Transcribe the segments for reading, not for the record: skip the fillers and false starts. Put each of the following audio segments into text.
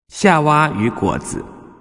夏娃与果子。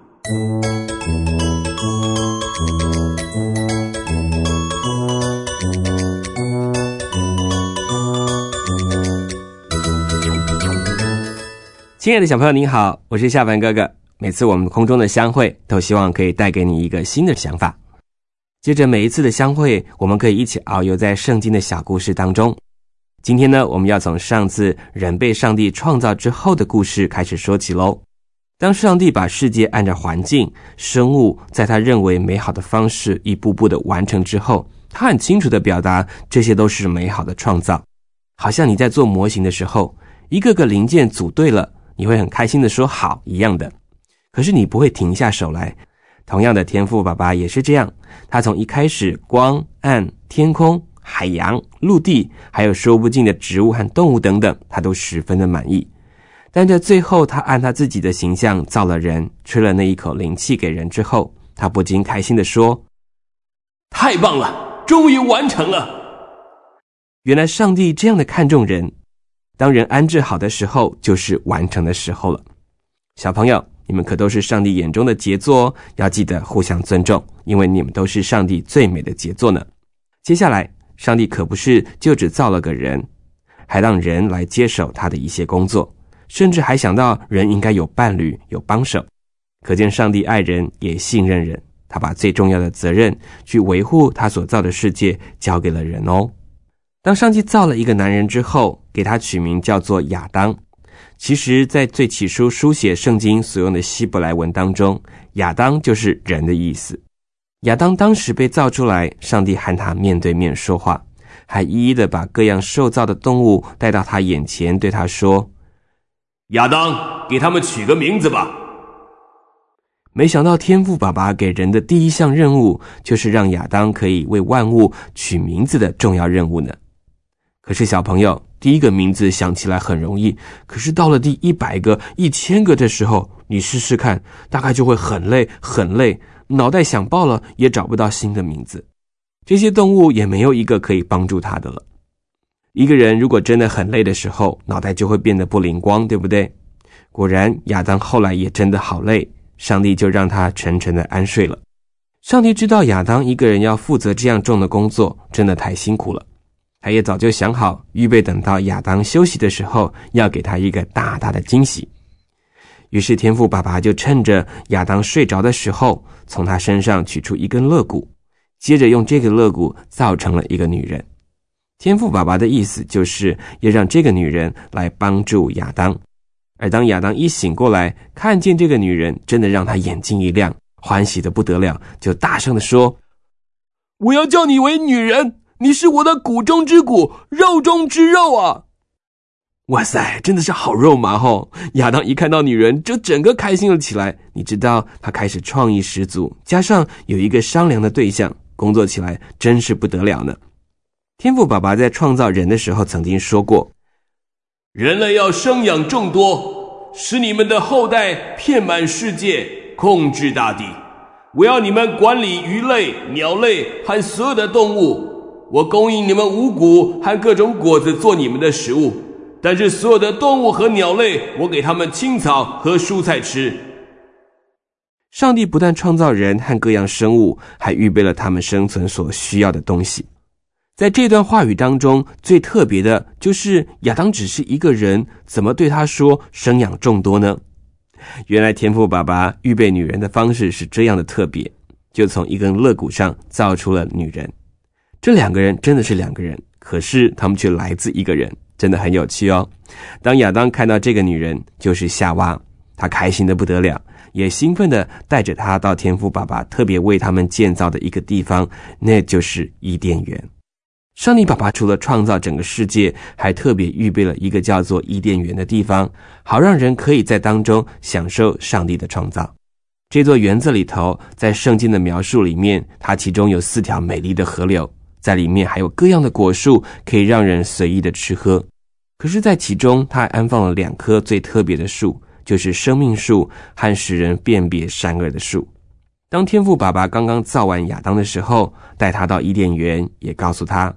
亲爱的小朋友您好，我是夏凡哥哥。每次我们空中的相会都希望可以带给你一个新的想法。接着每一次的相会，我们可以一起遨游在圣经的小故事当中。今天呢，我们要从上次人被上帝创造之后的故事开始说起咯。当上帝把世界按照环境、生物在他认为美好的方式一步步的完成之后，他很清楚的表达这些都是美好的创造。好像你在做模型的时候，一个个零件组对了，你会很开心的说好一样的。可是你不会停下手来。同样的，天父爸爸也是这样，他从一开始光、暗、天空、海洋、陆地，还有说不尽的植物和动物等等，他都十分的满意。但在最后，他按他自己的形象造了人，吹了那一口灵气给人之后，他不禁开心地说：太棒了，终于完成了。原来上帝这样的看重人，当人安置好的时候，就是完成的时候了。小朋友，你们可都是上帝眼中的杰作哦，要记得互相尊重，因为你们都是上帝最美的杰作呢。接下来，上帝可不是就只造了个人，还让人来接手他的一些工作，甚至还想到人应该有伴侣、有帮手。可见上帝爱人，也信任人，他把最重要的责任去维护他所造的世界交给了人哦。当上帝造了一个男人之后，给他取名叫做亚当。其实在最起初书写圣经所用的希伯来文当中，亚当就是人的意思。亚当当时被造出来，上帝和他面对面说话，还一一的把各样受造的动物带到他眼前，对他说：亚当，给他们取个名字吧。没想到天父爸爸给人的第一项任务，就是让亚当可以为万物取名字的重要任务呢。可是小朋友，第一个名字想起来很容易，可是到了第100个、1000个的时候，你试试看，大概就会很累很累，脑袋想爆了也找不到新的名字。这些动物也没有一个可以帮助他的了。一个人如果真的很累的时候，脑袋就会变得不灵光，对不对？果然亚当后来也真的好累，上帝就让他沉沉的安睡了。上帝知道亚当一个人要负责这样重的工作，真的太辛苦了。他也早就想好，预备等到亚当休息的时候，要给他一个大大的惊喜。于是天父爸爸就趁着亚当睡着的时候，从他身上取出一根肋骨，接着用这个肋骨造成了一个女人。天父爸爸的意思就是要让这个女人来帮助亚当。而当亚当一醒过来，看见这个女人，真的让他眼睛一亮，欢喜得不得了，就大声地说：我要叫你为女人，你是我的骨中之骨，肉中之肉啊！哇塞，真的是好肉麻哦！亚当一看到女人，就整个开心了起来。你知道，他开始创意十足，加上有一个商量的对象，工作起来真是不得了呢。天父爸爸在创造人的时候曾经说过，人类要生养众多，使你们的后代遍满世界，控制大地。我要你们管理鱼类、鸟类和所有的动物。我供应你们五谷和各种果子做你们的食物，但是所有的动物和鸟类，我给他们青草和蔬菜吃。上帝不但创造人和各样生物，还预备了他们生存所需要的东西。在这段话语当中，最特别的就是亚当只是一个人，怎么对他说生养众多呢？原来天父爸爸预备女人的方式是这样的特别，就从一根肋骨上造出了女人。这两个人真的是两个人，可是他们却来自一个人，真的很有趣哦。当亚当看到这个女人就是夏娃，他开心得不得了，也兴奋地带着她到天父爸爸特别为他们建造的一个地方，那就是伊甸园。上帝爸爸除了创造整个世界，还特别预备了一个叫做伊甸园的地方，好让人可以在当中享受上帝的创造。这座园子里头，在圣经的描述里面，它其中有4条美丽的河流，在里面还有各样的果树，可以让人随意的吃喝。可是在其中，它还安放了2棵最特别的树，就是生命树和使人辨别善恶的树。当天父爸爸刚刚造完亚当的时候，带他到伊甸园，也告诉他，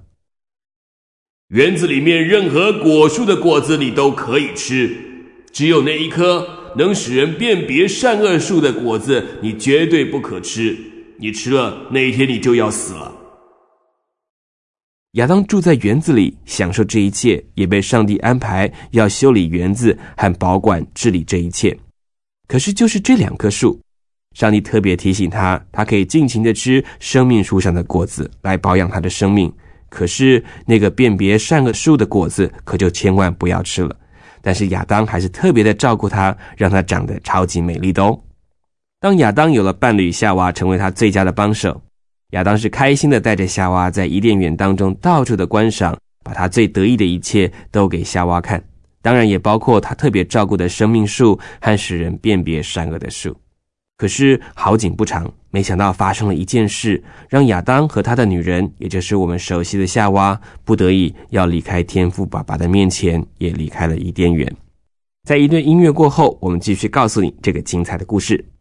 园子里面任何果树的果子你都可以吃，只有那一棵能使人辨别善恶树的果子，你绝对不可吃。你吃了，那一天你就要死了。” 亚当住在园子里，享受这一切，也被上帝安排要修理园子和保管治理这一切。可是就是这2棵树，上帝特别提醒他，他可以尽情的吃生命树上的果子来保养他的生命，可是那个辨别善恶树的果子可就千万不要吃了。但是亚当还是特别的照顾他，让他长得超级美丽的哦。当亚当有了伴侣夏娃成为他最佳的帮手，亚当是开心的带着夏娃在伊甸园当中到处的观赏，把他最得意的一切都给夏娃看，当然也包括他特别照顾的生命树和使人辨别善恶的树。可是好景不长，没想到发生了一件事，让亚当和他的女人，也就是我们熟悉的夏娃，不得已要离开天父爸爸的面前，也离开了伊甸园。在一段音乐过后，我们继续告诉你这个精彩的故事。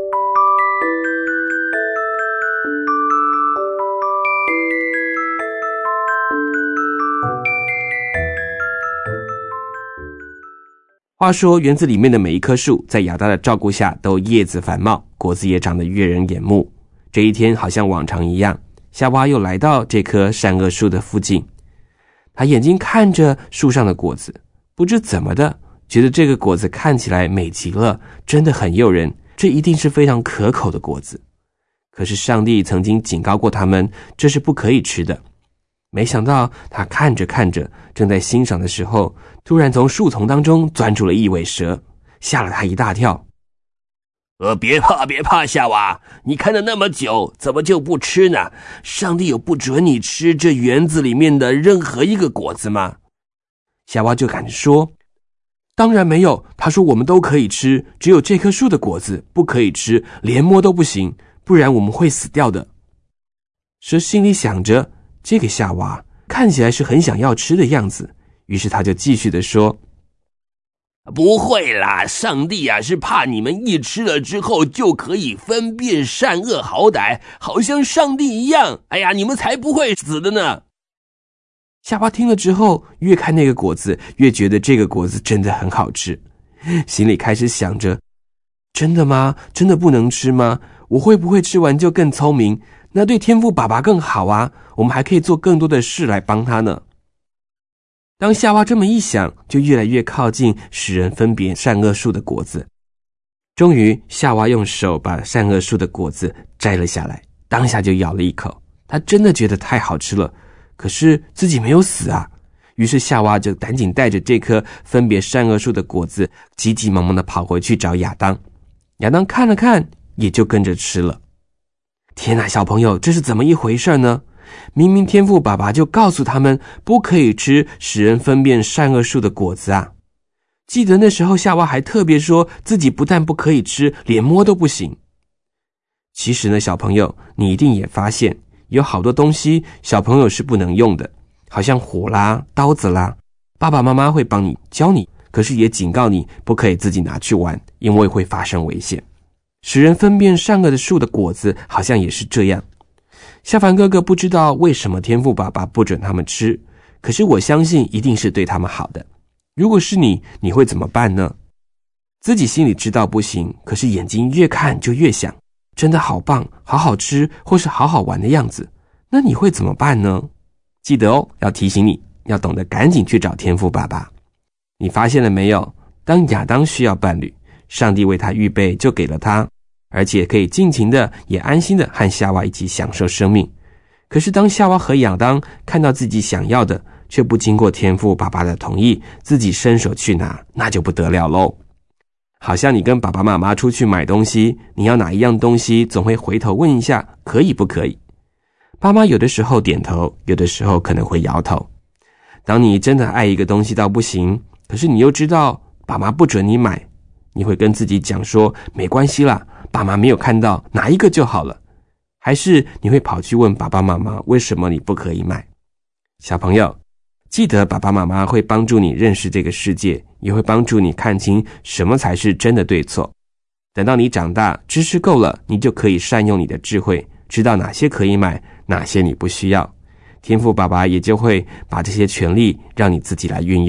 话说园子里面的每一棵树在亚当的照顾下都叶子繁茂，果子也长得悦人眼目。这一天好像往常一样，夏娃又来到这棵善恶树的附近，她眼睛看着树上的果子，不知怎么的觉得这个果子看起来美极了，真的很诱人，这一定是非常可口的果子。可是上帝曾经警告过他们，这是不可以吃的。没想到他看着看着，正在欣赏的时候，突然从树丛当中钻出了一尾蛇，吓了他一大跳。 别怕夏娃，你看了那么久，怎么就不吃呢？上帝有不准你吃这园子里面的任何一个果子吗？ 夏娃就敢说，当然没有，他说我们都可以吃，只有这棵树的果子不可以吃，连摸都不行，不然我们会死掉的。蛇心里想着，这个夏娃看起来是很想要吃的样子，于是他就继续的说， 不会啦，上帝啊是怕你们一吃了之后就可以分辨善恶好歹，好像上帝一样，哎呀，你们才不会死的呢。 夏娃听了之后，越看那个果子，越觉得这个果子真的很好吃，心里开始想着，真的吗？真的不能吃吗？我会不会吃完就更聪明？那对天父爸爸更好啊，我们还可以做更多的事来帮他呢。当夏娃这么一想，就越来越靠近使人分别善恶树的果子。终于夏娃用手把善恶树的果子摘了下来，当下就咬了一口，她真的觉得太好吃了，可是自己没有死啊。于是夏娃就赶紧带着这颗分别善恶树的果子，急急忙忙的跑回去找亚当。亚当看了看，也就跟着吃了。天哪，小朋友，这是怎么一回事呢？明明天父爸爸就告诉他们不可以吃使人分辨善恶树的果子啊。记得那时候夏娃还特别说自己不但不可以吃，连摸都不行。其实呢，小朋友，你一定也发现有好多东西小朋友是不能用的，好像火啦、刀子啦，爸爸妈妈会帮你教你，可是也警告你不可以自己拿去玩，因为会发生危险。使人分辨善恶的树的果子好像也是这样。夏凡哥哥不知道为什么天父爸爸不准他们吃，可是我相信一定是对他们好的。如果是你会怎么办呢？自己心里知道不行，可是眼睛越看就越想，真的好棒，好好吃，或是好好玩的样子，那你会怎么办呢？记得哦，要提醒你，要懂得赶紧去找天父爸爸。你发现了没有？当亚当需要伴侣，上帝为他预备就给了他，而且可以尽情的也安心的和夏娃一起享受生命。可是当夏娃和亚当看到自己想要的，却不经过天父爸爸的同意，自己伸手去拿，那就不得了咯。好像你跟爸爸妈妈出去买东西，你要哪一样东西，总会回头问一下可以不可以。爸妈有的时候点头，有的时候可能会摇头。当你真的爱一个东西到不行，可是你又知道爸妈不准你买，你会跟自己讲说没关系啦，爸妈没有看到，哪一个就好了。还是你会跑去问爸爸妈妈为什么你不可以买？小朋友，记得爸爸妈妈会帮助你认识这个世界，也会帮助你看清什么才是真的对错。等到你长大，知识够了，你就可以善用你的智慧，知道哪些可以买，哪些你不需要。天父爸爸也就会把这些权利让你自己来运用，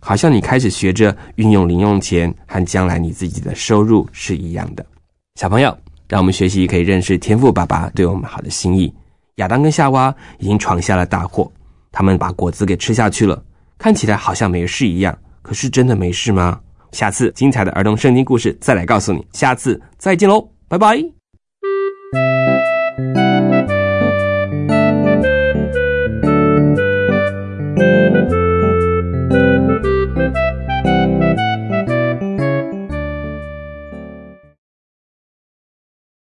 好像你开始学着运用零用钱，和将来你自己的收入是一样的。小朋友，让我们学习可以认识天父爸爸对我们好的心意。亚当跟夏娃已经闯下了大祸，他们把果子给吃下去了，看起来好像没事一样，可是真的没事吗？下次精彩的儿童圣经故事再来告诉你，下次再见喽，拜拜。